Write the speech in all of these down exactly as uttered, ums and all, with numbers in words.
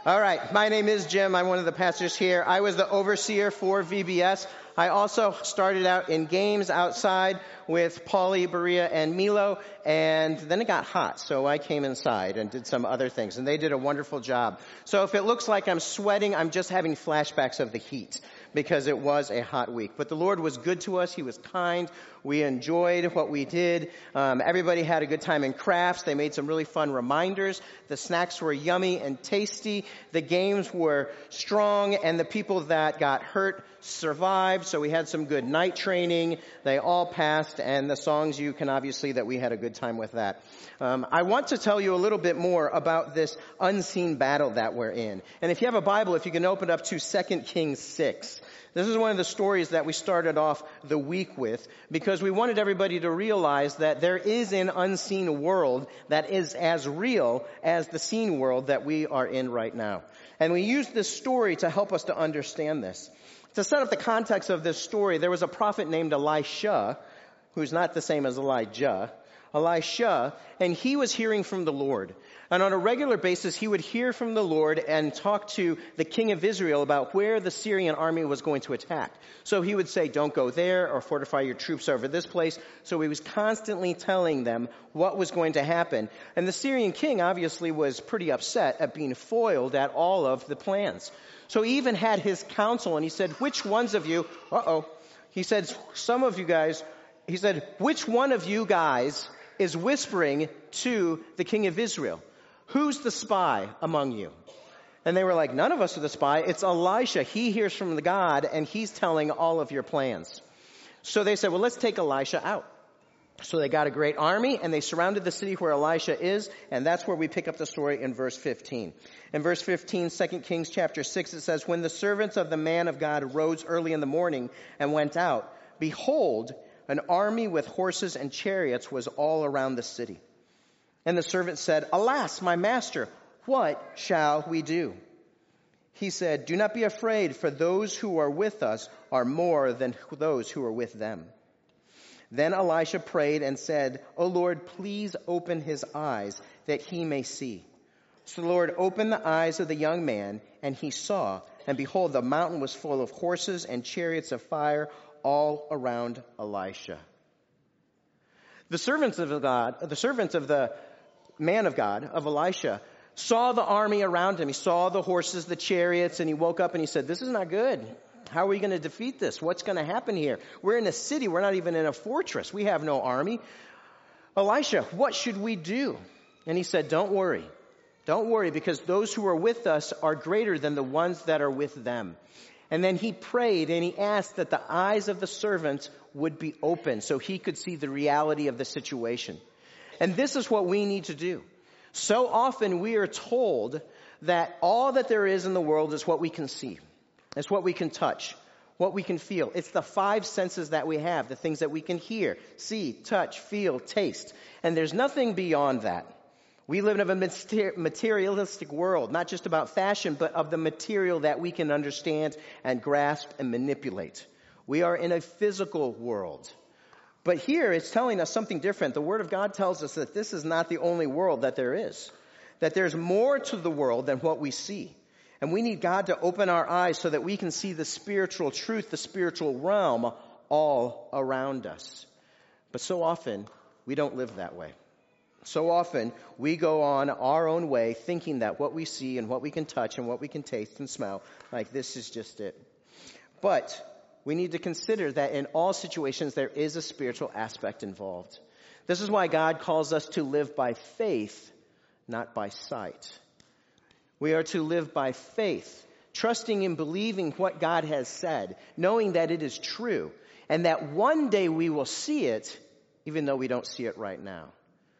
All right, my name is Jim. I'm one of the pastors here. I was the overseer for V B S. I also started out in games outside with Paulie, Berea, and Milo, and then it got hot, so I came inside and did some other things, and they did a wonderful job. So if it looks like I'm sweating, I'm just having flashbacks of the heat, because it was a hot week. But the Lord was good to us. He was kind. We enjoyed what we did. Um, everybody had a good time in crafts. They made some really fun reminders. The snacks were yummy and tasty. The games were strong, and the people that got hurt survived. So we had some good night training. They all passed, and the songs, you can obviously that we had a good time with that. Um, I want to tell you a little bit more about this unseen battle that we're in. And if you have a Bible, if you can open up to Second Kings six. This is one of the stories that we started off the week with because we wanted everybody to realize that there is an unseen world that is as real as the seen world that we are in right now. And we used this story to help us to understand this. To set up the context of this story, there was a prophet named Elisha, who's not the same as Elijah, Elisha, and he was hearing from the Lord. And on a regular basis, he would hear from the Lord and talk to the king of Israel about where the Syrian army was going to attack. So he would say, don't go there or fortify your troops over this place. So he was constantly telling them what was going to happen. And the Syrian king obviously was pretty upset at being foiled at all of the plans. So he even had his council and he said, which ones of you, uh-oh, he said, some of you guys, he said, which one of you guys is whispering to the king of Israel? Who's the spy among you? And they were like, none of us are the spy. It's Elisha. He hears from the God and he's telling all of your plans. So they said, well, let's take Elisha out. So they got a great army and they surrounded the city where Elisha is. And that's where we pick up the story in verse fifteen. In verse fifteen, Second Kings chapter six, it says, when the servants of the man of God rose early in the morning and went out, behold, an army with horses and chariots was all around the city. And the servant said, alas, my master, what shall we do? He said, do not be afraid, for those who are with us are more than those who are with them. Then Elisha prayed and said, O Lord, please open his eyes that he may see. So the Lord opened the eyes of the young man, and he saw, and behold, the mountain was full of horses and chariots of fire all around Elisha. The servants of God, the servants of the man of God, of Elisha, saw the army around him. He saw the horses, the chariots, and he woke up and he said, this is not good. How are we going to defeat this? What's going to happen here? We're in a city. We're not even in a fortress. We have no army. Elisha, what should we do? And he said, don't worry. Don't worry, because those who are with us are greater than the ones that are with them. And then he prayed and he asked that the eyes of the servants would be open so he could see the reality of the situation. And this is what we need to do. So often we are told that all that there is in the world is what we can see. It's what we can touch, what we can feel. It's the five senses that we have, the things that we can hear, see, touch, feel, taste. And there's nothing beyond that. We live in a materialistic world, not just about fashion, but of the material that we can understand and grasp and manipulate. We are in a physical world. But here it's telling us something different. The Word of God tells us that this is not the only world that there is. That there's more to the world than what we see. And we need God to open our eyes so that we can see the spiritual truth, the spiritual realm all around us. But so often, we don't live that way. So often, we go on our own way thinking that what we see and what we can touch and what we can taste and smell, like this is just it. But we need to consider that in all situations, there is a spiritual aspect involved. This is why God calls us to live by faith, not by sight. We are to live by faith, trusting and believing what God has said, knowing that it is true, and that one day we will see it, even though we don't see it right now.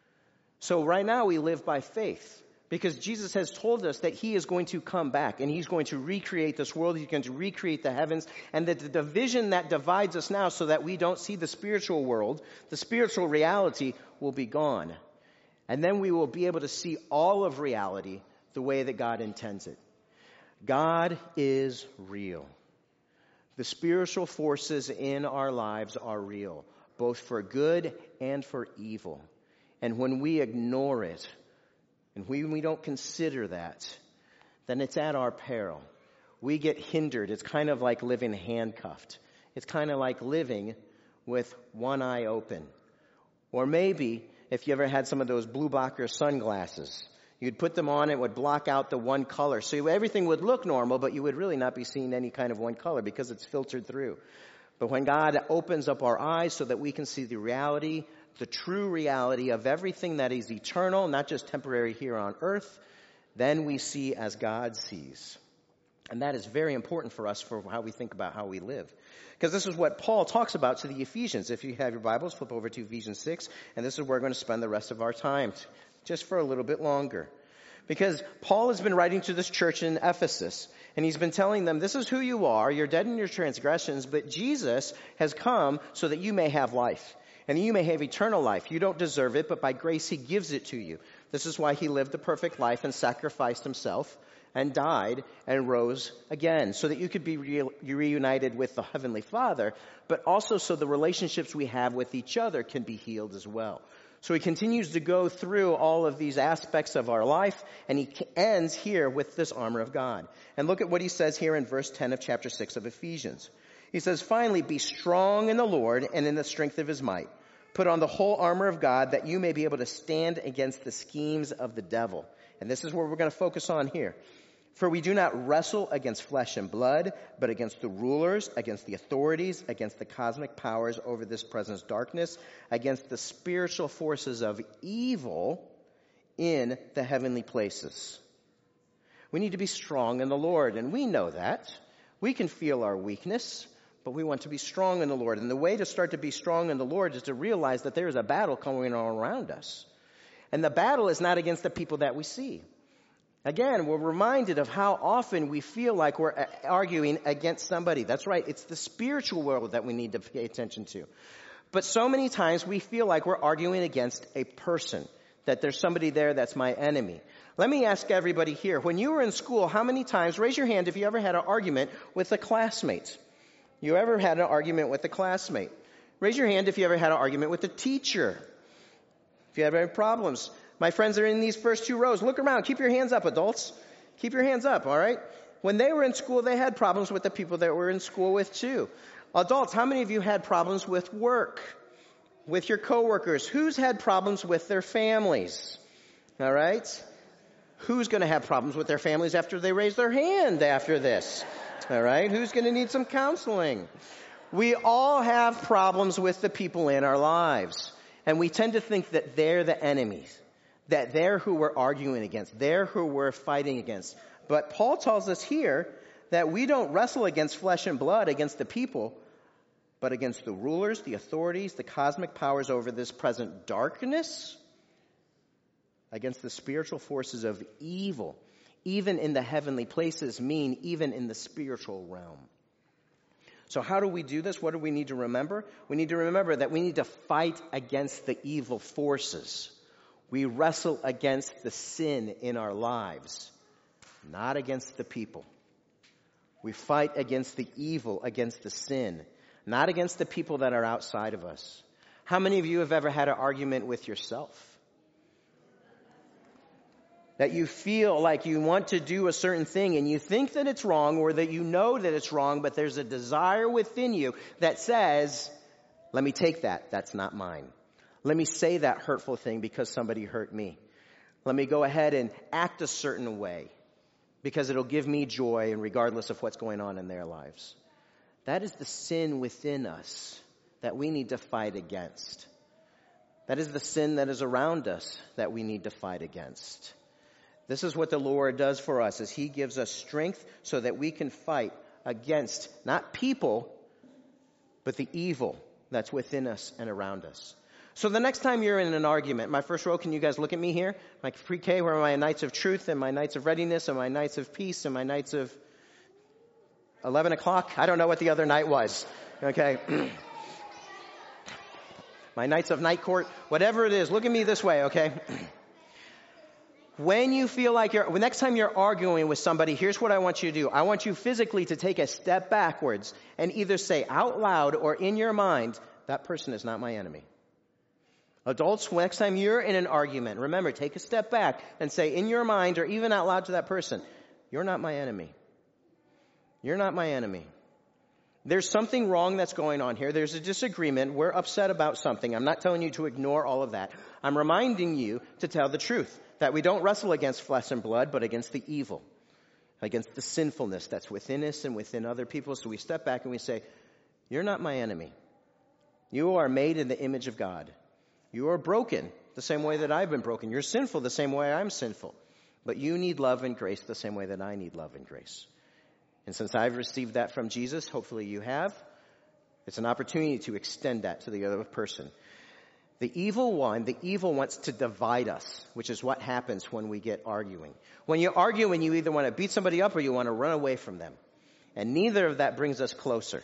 So right now we live by faith, because Jesus has told us that he is going to come back and he's going to recreate this world. He's going to recreate the heavens, and that the division that divides us now so that we don't see the spiritual world, the spiritual reality will be gone. And then we will be able to see all of reality the way that God intends it. God is real. The spiritual forces in our lives are real, both for good and for evil. And when we ignore it, and when we don't consider that, then it's at our peril. We get hindered. It's kind of like living handcuffed. It's kind of like living with one eye open. Or maybe if you ever had some of those blue blocker sunglasses, you'd put them on, it would block out the one color. So everything would look normal, but you would really not be seeing any kind of one color because it's filtered through. But when God opens up our eyes so that we can see the reality, the true reality of everything that is eternal, not just temporary here on earth, then we see as God sees. And that is very important for us for how we think about how we live. Because this is what Paul talks about to the Ephesians. If you have your Bibles, flip over to Ephesians six, and this is where we're going to spend the rest of our time, just for a little bit longer. Because Paul has been writing to this church in Ephesus, and he's been telling them, this is who you are, you're dead in your transgressions, but Jesus has come so that you may have life, and you may have eternal life. You don't deserve it, but by grace he gives it to you. This is why he lived the perfect life and sacrificed himself and died and rose again, so that you could be re- reunited with the Heavenly Father, but also so the relationships we have with each other can be healed as well. So he continues to go through all of these aspects of our life, and he ends here with this armor of God. And look at what he says here in verse ten of chapter six of Ephesians. He says, finally, be strong in the Lord and in the strength of his might. Put on the whole armor of God that you may be able to stand against the schemes of the devil. And this is where we're going to focus on here. For we do not wrestle against flesh and blood, but against the rulers, against the authorities, against the cosmic powers over this present darkness, against the spiritual forces of evil in the heavenly places. We need to be strong in the Lord, and we know that. We can feel our weakness, but we want to be strong in the Lord. And the way to start to be strong in the Lord is to realize that there is a battle going on around us. And the battle is not against the people that we see. Again, we're reminded of how often we feel like we're arguing against somebody. That's right. It's the spiritual world that we need to pay attention to. But so many times we feel like we're arguing against a person, that there's somebody there that's my enemy. Let me ask everybody here, when you were in school, how many times, raise your hand if you ever had an argument with a classmate. You ever had an argument with a classmate? Raise your hand if you ever had an argument with a teacher. If you have any problems. My friends are in these first two rows. Look around. Keep your hands up, adults. Keep your hands up, all right? When they were in school, they had problems with the people that were in school with too. Adults, how many of you had problems with work, with your coworkers? Who's had problems with their families? All right? Who's going to have problems with their families after they raise their hand after this? All right? Who's going to need some counseling? We all have problems with the people in our lives. And we tend to think that they're the enemies, that they're who we're arguing against, they're who we're fighting against. But Paul tells us here that we don't wrestle against flesh and blood, against the people, but against the rulers, the authorities, the cosmic powers over this present darkness, against the spiritual forces of evil, even in the heavenly places, mean even in the spiritual realm. So how do we do this? What do we need to remember? We need to remember that we need to fight against the evil forces. We wrestle against the sin in our lives, not against the people. We fight against the evil, against the sin, not against the people that are outside of us. How many of you have ever had an argument with yourself? That you feel like you want to do a certain thing and you think that it's wrong, or that you know that it's wrong, but there's a desire within you that says, let me take that. That's not mine. Let me say that hurtful thing because somebody hurt me. Let me go ahead and act a certain way because it'll give me joy, and regardless of what's going on in their lives. That is the sin within us that we need to fight against. That is the sin that is around us that we need to fight against. This is what the Lord does for us, is he gives us strength so that we can fight against not people, but the evil that's within us and around us. So the next time you're in an argument, my first row, can you guys look at me here? My pre-K, where are my nights of truth and my nights of readiness and my nights of peace and my nights of eleven o'clock? I don't know what the other night was. Okay. My nights of night court, whatever it is, look at me this way, okay? When you feel like you're, the next time you're arguing with somebody, here's what I want you to do. I want you physically to take a step backwards and either say out loud or in your mind, that person is not my enemy. Adults, next time you're in an argument, remember, take a step back and say in your mind or even out loud to that person, you're not my enemy. You're not my enemy. There's something wrong that's going on here. There's a disagreement. We're upset about something. I'm not telling you to ignore all of that. I'm reminding you to tell the truth, that we don't wrestle against flesh and blood, but against the evil, against the sinfulness that's within us and within other people. So we step back and we say, you're not my enemy. You are made in the image of God. You are broken the same way that I've been broken. You're sinful the same way I'm sinful. But you need love and grace the same way that I need love and grace. And since I've received that from Jesus, hopefully you have, it's an opportunity to extend that to the other person. The evil one, the evil wants to divide us, which is what happens when we get arguing. When you're arguing, you either want to beat somebody up or you want to run away from them. And neither of that brings us closer.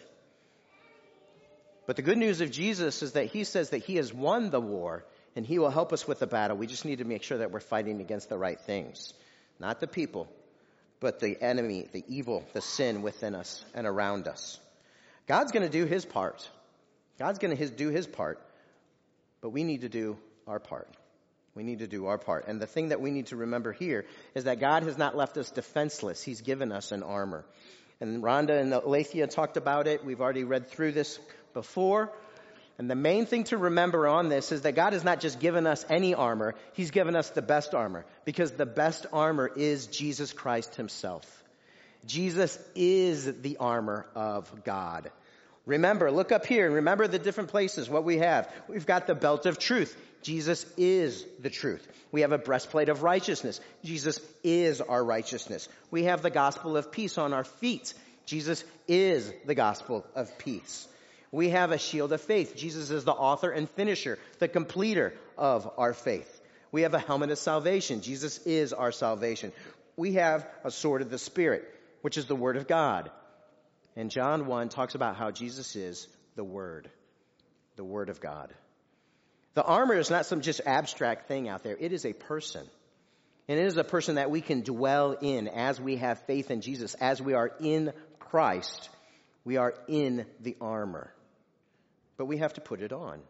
But the good news of Jesus is that he says that he has won the war and he will help us with the battle. We just need to make sure that we're fighting against the right things. Not the people, but the enemy, the evil, the sin within us and around us. God's going to do his part. God's going to do his part. But we need to do our part. We need to do our part. And the thing that we need to remember here is that God has not left us defenseless. He's given us an armor. And Rhonda and Alethea talked about it. We've already read through this before. And the main thing to remember on this is that God has not just given us any armor. He's given us the best armor. Because the best armor is Jesus Christ himself. Jesus is the armor of God. Remember, look up here and remember the different places, what we have. We've got the belt of truth. Jesus is the truth. We have a breastplate of righteousness. Jesus is our righteousness. We have the gospel of peace on our feet. Jesus is the gospel of peace. We have a shield of faith. Jesus is the author and finisher, the completer of our faith. We have a helmet of salvation. Jesus is our salvation. We have a sword of the Spirit, which is the word of God. And John one talks about how Jesus is the Word, the Word of God. The armor is not some just abstract thing out there. It is a person. And it is a person that we can dwell in as we have faith in Jesus. As we are in Christ, we are in the armor. But we have to put it on.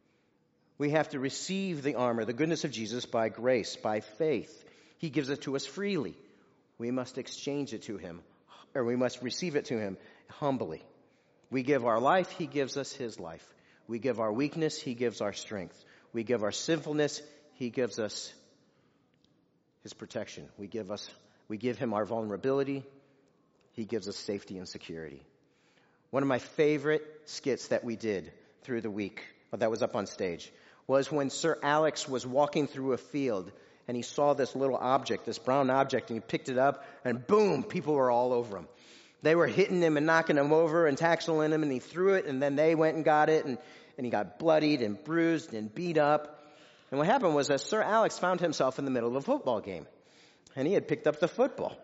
We have to receive the armor, the goodness of Jesus, by grace, by faith. He gives it to us freely. We must exchange it to him, or we must receive it to him humbly. We give our life, he gives us his life. We give our weakness, he gives our strength. We give our sinfulness, he gives us his protection. We give us, we give him our vulnerability, he gives us safety and security. One of my favorite skits that we did through the week, or that was up on stage, was when Sir Alex was walking through a field and he saw this little object, this brown object, and he picked it up, and boom, people were all over him. They were hitting him and knocking him over and tackling him, and he threw it, and then they went and got it, and, and he got bloodied and bruised and beat up. And what happened was that Sir Alex found himself in the middle of a football game, and he had picked up the football.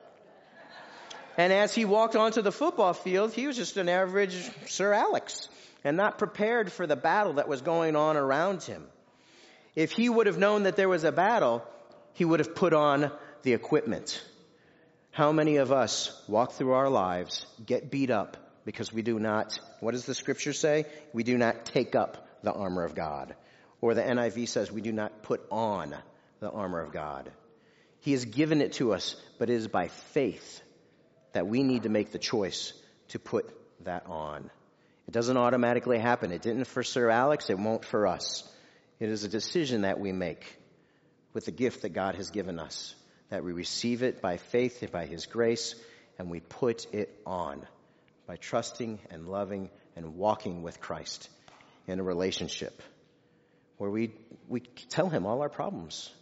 And as he walked onto the football field, he was just an average Sir Alex and not prepared for the battle that was going on around him. If he would have known that there was a battle, he would have put on the equipment. How many of us walk through our lives, get beat up because we do not, what does the scripture say? We do not take up the armor of God. Or the N I V says we do not put on the armor of God. He has given it to us, but it is by faith that we need to make the choice to put that on. It doesn't automatically happen. It didn't for Sir Alex. It won't for us. It is a decision that we make with the gift that God has given us, that we receive it by faith and by his grace, and we put it on by trusting and loving and walking with Christ in a relationship where we, we tell him all our problems.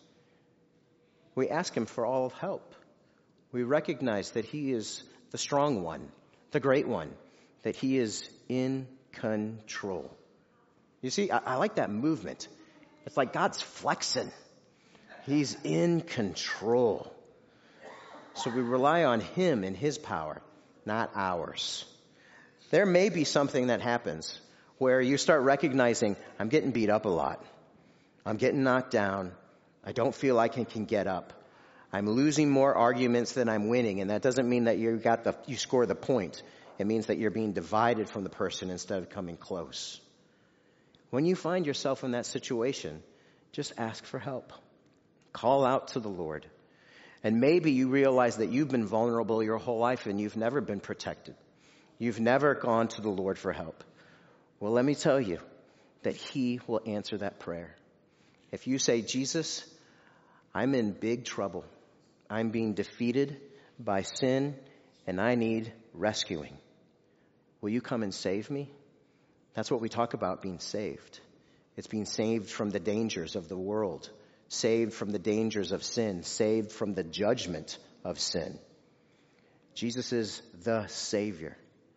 We ask him for all help. We recognize that he is the strong one, the great one, that he is in control. You see, I, I like that movement. It's like God's flexing. He's in control. So we rely on him and his power, not ours. There may be something that happens where you start recognizing, I'm getting beat up a lot. I'm getting knocked down. I don't feel like I can get up. I'm losing more arguments than I'm winning, and that doesn't mean that you got the you score the point. It means that you're being divided from the person instead of coming close. When you find yourself in that situation, just ask for help. Call out to the Lord. And maybe you realize that you've been vulnerable your whole life and you've never been protected. You've never gone to the Lord for help. Well, let me tell you that he will answer that prayer. If you say, Jesus, I'm in big trouble. I'm being defeated by sin and I need rescuing. Will you come and save me? That's what we talk about, being saved. It's being saved from the dangers of the world, saved from the dangers of sin, saved from the judgment of sin. Jesus is the Savior.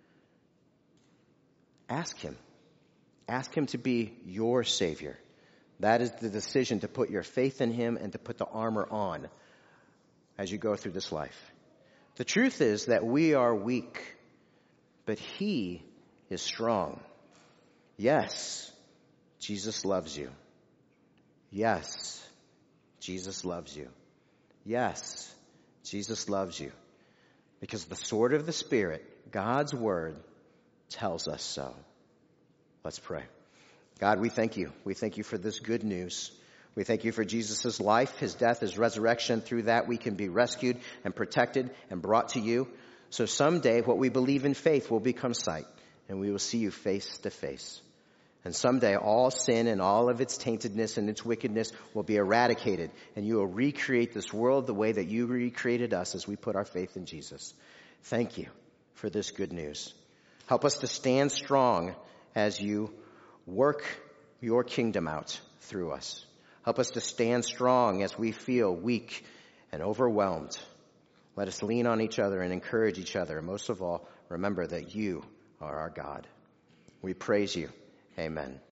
Ask him. Ask him to be your Savior. That is the decision, to put your faith in him and to put the armor on as you go through this life. The truth is that we are weak, but he is strong. Yes, Jesus loves you. Yes, Jesus loves you. Yes, Jesus loves you. Because the sword of the Spirit, God's word, tells us so. Let's pray. God, we thank you. We thank you for this good news. We thank you for Jesus' life, his death, his resurrection. Through that, we can be rescued and protected and brought to you. So someday, what we believe in faith will become sight, and we will see you face to face. And someday, all sin and all of its taintedness and its wickedness will be eradicated, and you will recreate this world the way that you recreated us as we put our faith in Jesus. Thank you for this good news. Help us to stand strong as you work your kingdom out through us. Help us to stand strong as we feel weak and overwhelmed. Let us lean on each other and encourage each other. And most of all, remember that you are our God. We praise you. Amen.